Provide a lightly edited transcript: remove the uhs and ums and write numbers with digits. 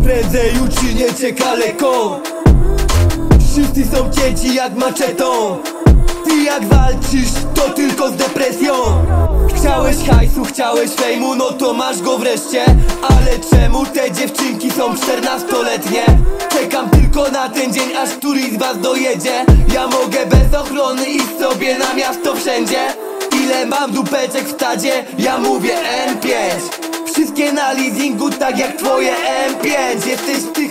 Prędzej uczynię cię kaleką. Wszyscy są cięci jak maczetą. Ty jak walczysz, to tylko z depresją. Chciałeś hajsu, chciałeś fejmu, no to masz go wreszcie. Ale czemu te dziewczynki są 14-letnie? Czekam tylko na ten dzień, aż któryś z was dojedzie. Ja mogę bez ochrony iść sobie na miasto wszędzie. Ile mam dupeczek w stadzie? Ja mówię M5. Wszystkie na leasingu, tak jak twoje M5. Jesteś